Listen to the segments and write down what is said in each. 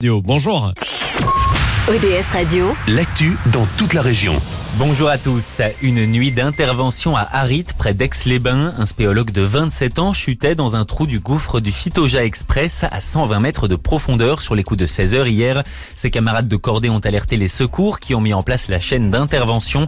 Bonjour. ODS Radio, l'actu dans toute la région. Bonjour à tous. Une nuit d'intervention à Harit, près d'Aix-les-Bains. Un spéologue de 27 ans chutait dans un trou du gouffre du Fitoja Express à 120 mètres de profondeur sur les coups de 16 heures hier. Ses camarades de cordée ont alerté les secours qui ont mis en place la chaîne d'intervention.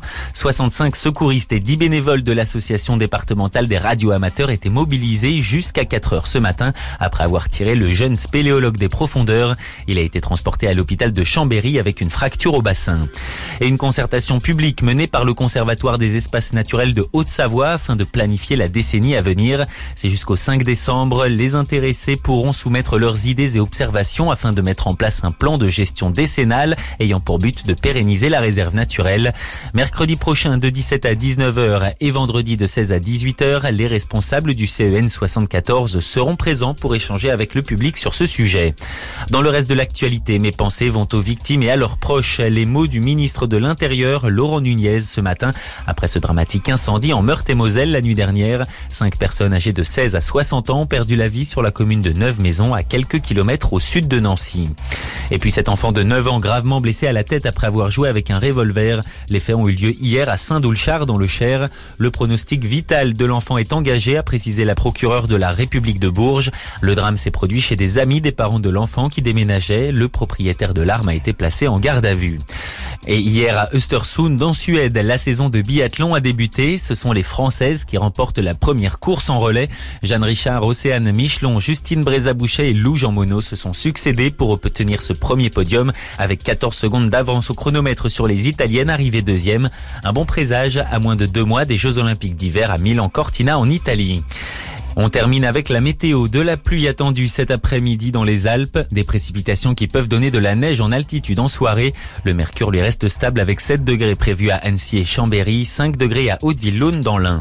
65 secouristes et 10 bénévoles de l'association départementale des radioamateurs étaient mobilisés jusqu'à 4 heures ce matin après avoir tiré le jeune spéléologue des profondeurs. Il a été transporté à l'hôpital de Chambéry avec une fracture au bassin. Et une concertation publique menée par le Conservatoire des espaces naturels de Haute-Savoie afin de planifier la décennie à venir. C'est jusqu'au 5 décembre. Les intéressés pourront soumettre leurs idées et observations afin de mettre en place un plan de gestion décennale ayant pour but de pérenniser la réserve naturelle. Mercredi prochain de 17 à 19h et vendredi de 16 à 18h, les responsables du CEN 74 seront présents pour échanger avec le public sur ce sujet. Dans le reste de l'actualité, mes pensées vont aux victimes et à leurs proches. Les mots du ministre de l'Intérieur, Laurent Nunez, ce matin, après ce dramatique incendie en Meurthe-et-Moselle la nuit dernière. 5 personnes âgées de 16 à 60 ans ont perdu la vie sur la commune de Neuve-Maisons, à quelques kilomètres au sud de Nancy. Et puis cet enfant de 9 ans gravement blessé à la tête après avoir joué avec un revolver. Les faits ont eu lieu hier à Saint-Doulchard dans le Cher. Le pronostic vital de l'enfant est engagé, a précisé la procureure de la République de Bourges. Le drame s'est produit chez des amis des parents de l'enfant qui déménageaient. Le propriétaire de l'arme a été placé en garde à vue. Et hier à Östersund, en Suède, la saison de biathlon a débuté. Ce sont les Françaises qui remportent la première course en relais. Jeanne Richard, Océane Michelon, Justine Brézabouchet et Lou Jean Monod se sont succédés pour obtenir ce premier podium avec 14 secondes d'avance au chronomètre sur les Italiennes arrivées deuxième. Un bon présage à moins de 2 mois des Jeux Olympiques d'hiver à Milan-Cortina en Italie. On termine avec la météo. De la pluie attendue cet après-midi dans les Alpes. Des précipitations qui peuvent donner de la neige en altitude en soirée. Le mercure lui reste stable avec 7 degrés prévus à Annecy et Chambéry, 5 degrés à Hauteville-Laune dans l'Ain.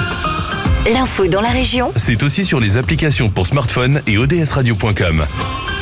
l'info dans la région, C'est aussi sur les applications pour smartphone et odsradio.com.